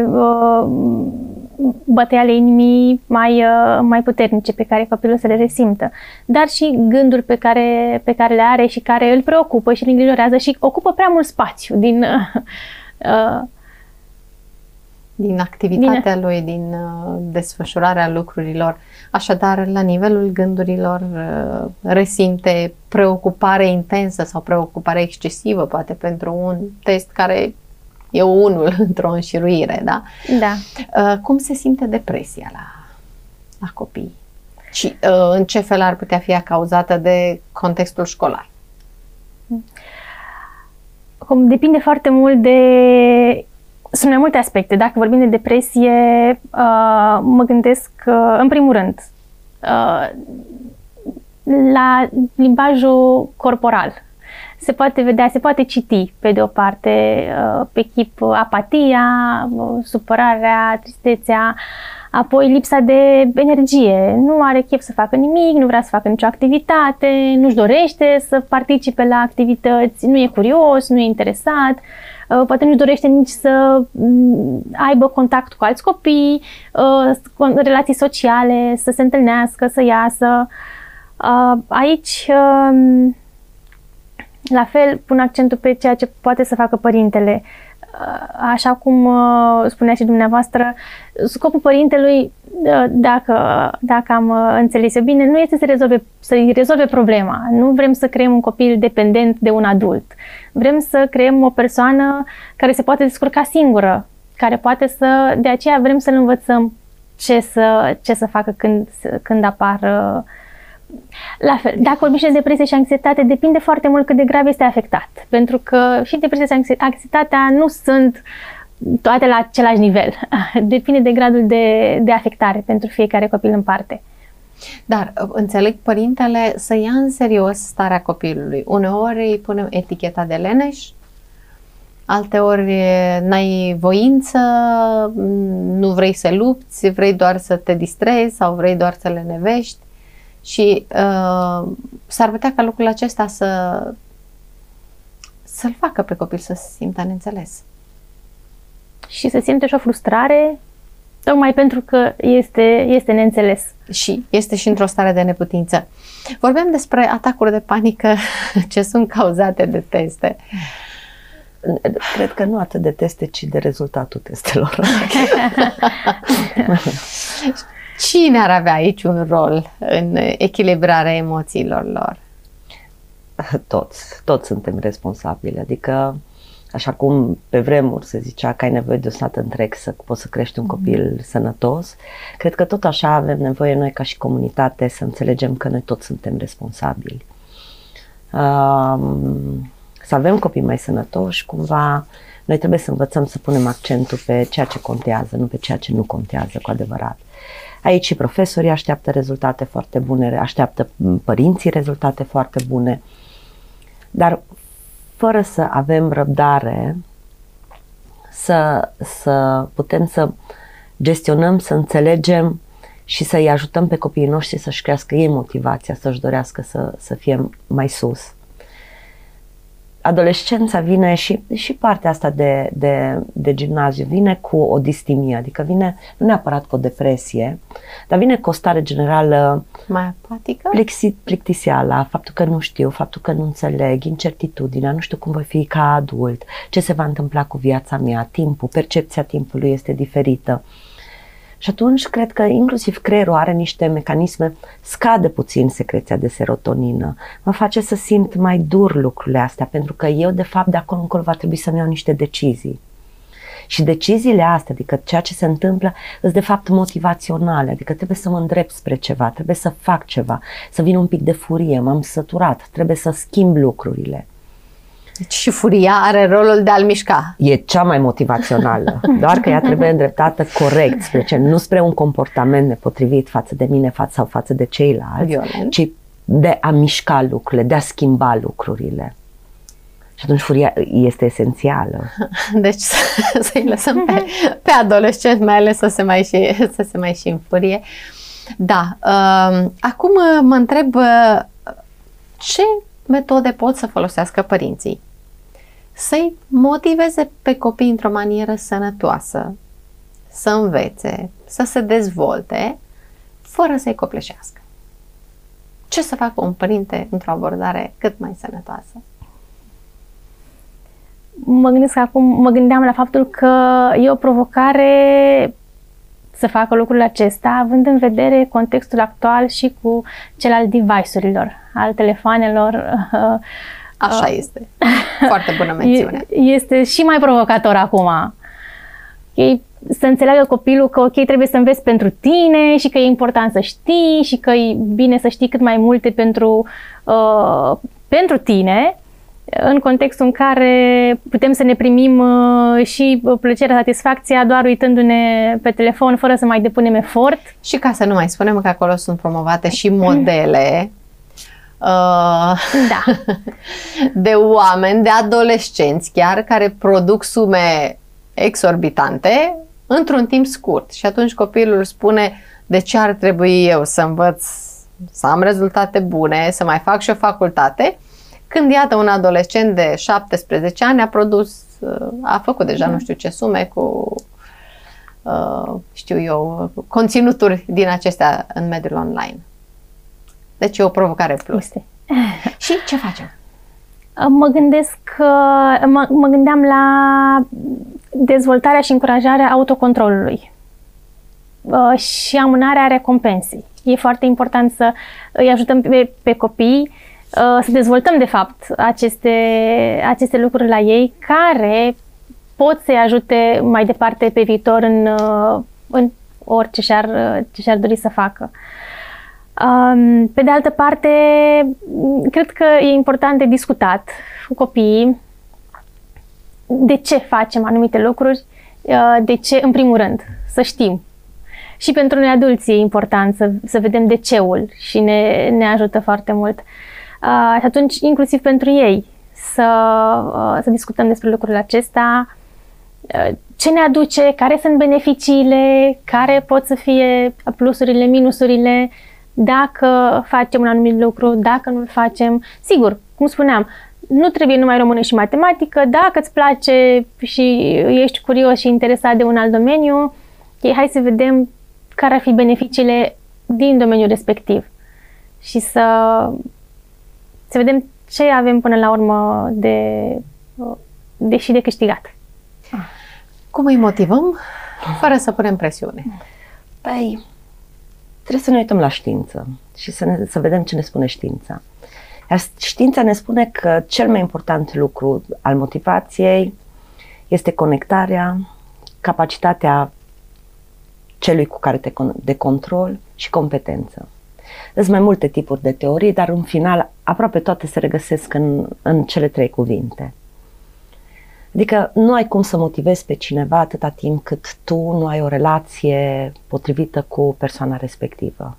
bătăi ale inimii mai puternice pe care copilul să le resimtă, dar și gânduri pe care le are și care îl preocupă și îl îngrijorează și ocupă prea mult spațiu
din activitatea lui, din desfășurarea lucrurilor. Așadar, la nivelul gândurilor resimte preocupare intensă sau preocupare excesivă, poate pentru un test care e unul într-o înșiruire, da?
Da.
Cum se simte depresia la copii? Și în ce fel ar putea fi cauzată de contextul școlar?
Depinde foarte mult sunt mai multe aspecte. Dacă vorbim de depresie, mă gândesc în primul rând la limbajul corporal. Se poate vedea, se poate citi pe de o parte pe chip apatia, supărarea, tristețea, apoi lipsa de energie. Nu are chef să facă nimic, nu vrea să facă nicio activitate, nu-și dorește să participe la activități, nu e curios, nu e interesat, poate nu-și dorește nici să aibă contact cu alți copii, relații sociale, să se întâlnească, să iasă. Aici La fel, pun accentul pe ceea ce poate să facă părintele. Așa cum spunea și dumneavoastră, scopul părintelui, dacă am înțeles eu bine, nu este să-i rezolve problema. Nu vrem să creăm un copil dependent de un adult. Vrem să creăm o persoană care se poate descurca singură, care poate să... De aceea vrem să-l învățăm ce să facă când apar... La fel, dacă vorbim și de depresie și anxietate, depinde foarte mult cât de grav este afectat. Pentru că și depresia și anxietatea nu sunt toate la același nivel. Depinde de gradul de afectare pentru fiecare copil în parte.
Dar înțeleg părintele să ia în serios starea copilului. Uneori îi punem eticheta de leneș, alteori n-ai voință, nu vrei să lupți, vrei doar să te distrezi sau vrei doar să le nevești. Și s-ar putea ca lucrul acesta să-l facă pe copil să se simtă neînțeles.
Și să simte și o frustrare, tocmai pentru că este neînțeles.
Și este și într-o stare de neputință. Vorbeam despre atacuri de panică ce sunt cauzate de teste.
Cred că nu atât de teste, ci de rezultatul testelor.
Cine ar avea aici un rol în echilibrarea emoțiilor lor?
Toți suntem responsabili. Adică, așa cum pe vremuri se zicea că ai nevoie de o sat întreg să poți să crești un copil sănătos, cred că tot așa avem nevoie noi ca și comunitate să înțelegem că noi toți suntem responsabili. Să avem copii mai sănătoși, cumva, noi trebuie să învățăm să punem accentul pe ceea ce contează, nu pe ceea ce nu contează cu adevărat. Aici și profesorii așteaptă rezultate foarte bune, așteaptă părinții rezultate foarte bune, dar fără să avem răbdare, să putem să gestionăm, să înțelegem și să-i ajutăm pe copiii noștri să-și crească ei motivația, să-și dorească să fie mai sus. Adolescența vine și partea asta de gimnaziu vine cu o distimie, adică vine nu neapărat cu o depresie, dar vine cu o stare generală
mai apatică,
plictiseala, faptul că nu știu, faptul că nu înțeleg, incertitudinea, nu știu cum voi fi ca adult, ce se va întâmpla cu viața mea, timpul, percepția timpului este diferită. Și atunci cred că inclusiv creierul are niște mecanisme, scade puțin secreția de serotonină, mă face să simt mai dur lucrurile astea, pentru că eu de fapt de acolo încolo va trebui să-mi iau niște decizii. Și deciziile astea, adică ceea ce se întâmplă, sunt de fapt motivaționale, adică trebuie să mă îndrept spre ceva, trebuie să fac ceva, să vin un pic de furie, m-am săturat, trebuie să schimb lucrurile.
Deci și furia are rolul de a-l mișca.
E cea mai motivațională, doar că ea trebuie îndreptată corect, nu spre un comportament nepotrivit față de mine sau față de ceilalți,
violent,
ci de a mișca lucrurile, de a schimba lucrurile. Și atunci furia este esențială.
Deci să-i lăsăm pe adolescenți mai ales să se mai și înfurie. Da, acum mă întreb ce metode pot să folosească părinții să-i motiveze pe copii într-o manieră sănătoasă, să învețe, să se dezvolte, fără să-i copleșească. Ce să facă un părinte într-o abordare cât mai sănătoasă?
Mă gândeam la faptul că e o provocare să facă lucrul acesta, având în vedere contextul actual și cu cel al device-urilor, al telefoanelor.
Așa este. Foarte bună mențiune.
Este și mai provocator acum. Să înțeleagă copilul că ok, trebuie să înveți pentru tine și că e important să știi și că e bine să știi cât mai multe pentru tine, în contextul în care putem să ne primim și plăcerea, satisfacția doar uitându-ne pe telefon fără să mai depunem efort.
Și ca să nu mai spunem că acolo sunt promovate și modele
da.
de oameni, de adolescenți chiar, care produc sume exorbitante într-un timp scurt. Și atunci copilul spune: de ce ar trebui eu să învăț, să am rezultate bune, să mai fac și o facultate, când iată un adolescent de 17 ani a făcut deja nu știu ce sume cu conținuturi din acestea în mediul online. Deci e o provocare plus. Și ce facem?
Mă gândeam la dezvoltarea și încurajarea autocontrolului și amânarea recompensei. E foarte important să îi ajutăm pe copii să dezvoltăm, de fapt, aceste lucruri la ei care pot să-i ajute mai departe pe viitor în orice și-ar dori să facă. Pe de altă parte, cred că e important de discutat cu copiii de ce facem anumite lucruri, de ce, în primul rând, să știm. Și pentru noi adulți e important să vedem de ceul și ne ajută foarte mult. Și atunci, inclusiv pentru ei, să discutăm despre lucrurile acestea, ce ne aduce, care sunt beneficiile, care pot să fie plusurile, minusurile, dacă facem un anumit lucru, dacă nu-l facem. Sigur, cum spuneam, nu trebuie numai română și matematică, dacă îți place și ești curios și interesat de un alt domeniu, hai să vedem care ar fi beneficiile din domeniul respectiv și să vedem ce avem până la urmă de câștigat.
Cum îi motivăm fără să punem presiune?
Păi, trebuie să ne uităm la știință și să vedem ce ne spune știința. Iar știința ne spune că cel mai important lucru al motivației este conectarea, capacitatea celui cu care de control și competență. Sunt mai multe tipuri de teorii, dar în final aproape toate se regăsesc în cele 3 cuvinte. Adică nu ai cum să motivezi pe cineva atâta timp cât tu nu ai o relație potrivită cu persoana respectivă.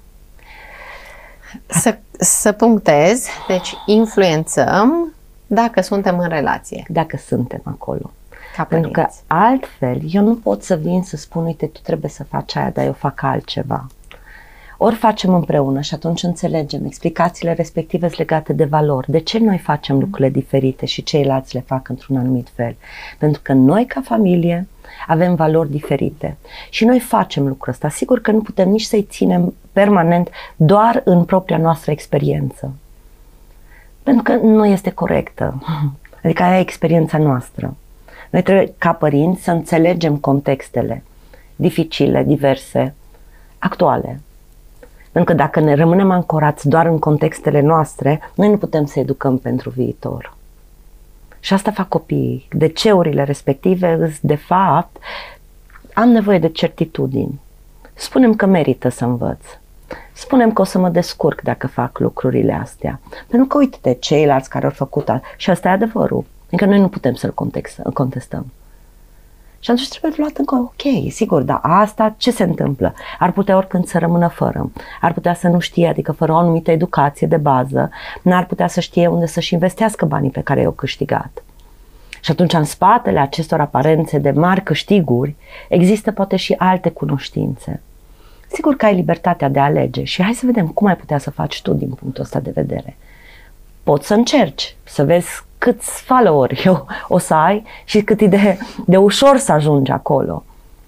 Să punctez, deci influențăm dacă suntem în relație.
Dacă suntem acolo. Pentru că altfel eu nu pot să vin să spun, uite, tu trebuie să faci aia, dar eu fac altceva. Ori facem împreună și atunci înțelegem, explicațiile respective sunt legate de valori. De ce noi facem lucrurile diferite și ceilalți le fac într-un anumit fel? Pentru că noi ca familie avem valori diferite și noi facem lucrul ăsta. Sigur că nu putem nici să-i ținem permanent doar în propria noastră experiență. Pentru că nu este corectă. Adică aia e experiența noastră. Noi trebuie ca părinți să înțelegem contextele dificile, diverse, actuale. Pentru că dacă ne rămânem ancorați doar în contextele noastre, noi nu putem să educăm pentru viitor. Și asta fac copiii. DC-urile respective îs, de fapt, am nevoie de certitudini. Spunem că merită să învăț. Spunem că o să mă descurc dacă fac lucrurile astea. Pentru că uite-te, ceilalți care au făcut și asta e adevărul. Adică noi nu putem să-l contestăm. Și atunci trebuie luat încă, ok, sigur, dar asta ce se întâmplă? Ar putea oricând să rămână fără. Ar putea să nu știe, adică fără o anumită educație de bază, n-ar putea să știe unde să-și investească banii pe care i-au câștigat. Și atunci în spatele acestor aparențe de mari câștiguri există poate și alte cunoștințe. Sigur că ai libertatea de a alege și hai să vedem cum ai putea să faci tu din punctul ăsta de vedere. Poți să încerci, să vezi câți followeri o să ai și cât e de ușor să ajungi acolo.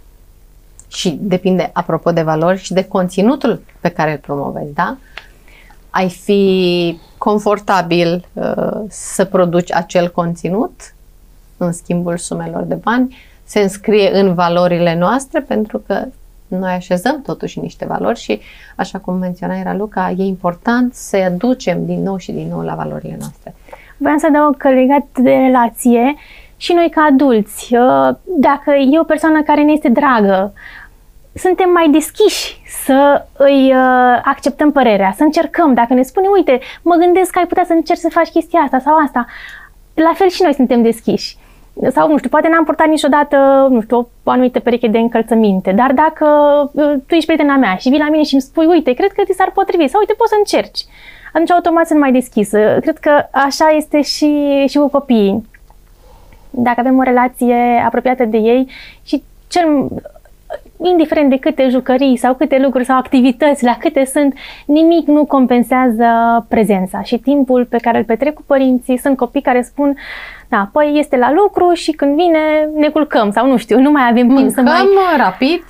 Și depinde, apropo de valori, și de conținutul pe care îl promovezi, da? Ai fi confortabil să produci acel conținut în schimbul sumelor de bani, se înscrie în valorile noastre, pentru că noi așezăm totuși niște valori și, așa cum menționa Raluca, e important să aducem din nou și din nou la valorile noastre.
Vreau să adaug că legat de relație, și noi ca adulți, dacă e o persoană care ne este dragă, suntem mai deschiși să îi acceptăm părerea, să încercăm. Dacă ne spune, uite, mă gândesc că ai putea să încerci să faci chestia asta sau asta, la fel și noi suntem deschiși. Sau, nu știu, poate n-am purtat niciodată, nu știu, o anumită pereche de încălțăminte, dar dacă tu ești prietena mea și vii la mine și îmi spui, uite, cred că ți s-ar potrivi, sau uite, poți să încerci, atunci automat sunt mai deschisă. Cred că așa este și cu copiii. Dacă avem o relație apropiată de ei și indiferent de câte jucării sau câte lucruri sau activități, la câte sunt, nimic nu compensează prezența și timpul pe care îl petrec cu părinții. Sunt copii care spun, da, păi este la lucru și când vine ne culcăm sau nu știu, nu mai avem timp să mai...
rapid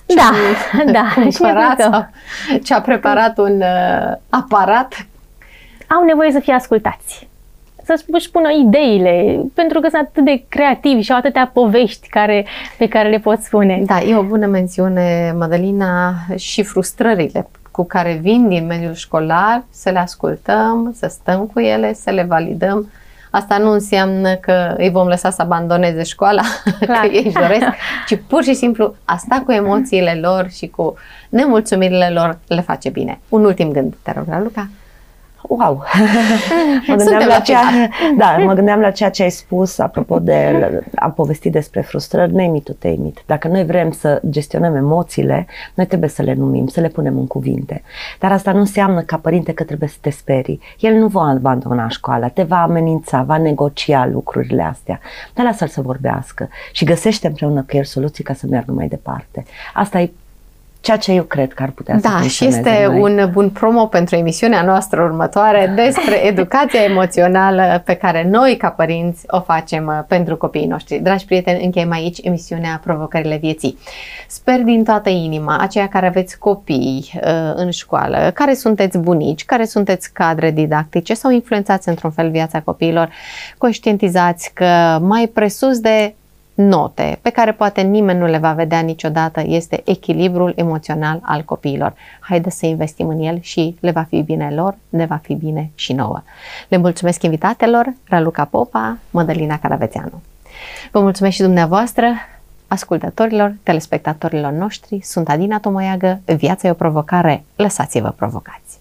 ce
a preparat un aparat.
Au nevoie să fie ascultați. să-și pună ideile, pentru că sunt atât de creativi și au atâtea povești pe care le pot spune.
Da, e o bună mențiune, Mădălina, și frustrările cu care vin din mediul școlar, să le ascultăm, să stăm cu ele, să le validăm. Asta nu înseamnă că îi vom lăsa să abandoneze școala, că ei își doresc, ci pur și simplu a sta cu emoțiile lor și cu nemulțumirile lor le face bine. Un ultim gând, te rog, Raluca.
Wow! Mă gândeam la ceea ce ai spus apropo de a povesti despre frustrări, name it to tame it. Dacă noi vrem să gestionăm emoțiile, noi trebuie să le numim, să le punem în cuvinte. Dar asta nu înseamnă ca părinte că trebuie să te sperii. El nu va abandona școala, te va amenința, va negocia lucrurile astea. Dar lasă-l să vorbească și găsește împreună cu el soluții ca să meargă mai departe. Asta e ceea ce eu cred că ar putea să funcționeze.
Da, și este un bun promo pentru emisiunea noastră următoare despre educația emoțională pe care noi, ca părinți, o facem pentru copiii noștri. Dragi prieteni, încheiem aici emisiunea Provocările Vieții. Sper din toată inima, aceia care aveți copii în școală, care sunteți bunici, care sunteți cadre didactice sau influențați într-un fel viața copiilor, conștientizați că mai presus de note, pe care poate nimeni nu le va vedea niciodată, este echilibrul emoțional al copiilor. Haideți să investim în el și le va fi bine lor, ne va fi bine și nouă. Le mulțumesc invitatelor, Raluca Popa, Mădălina Caravețeanu. Vă mulțumesc și dumneavoastră, ascultătorilor, telespectatorilor noștri. Sunt Adina Tomoiagă, viața e o provocare, lăsați-vă provocați!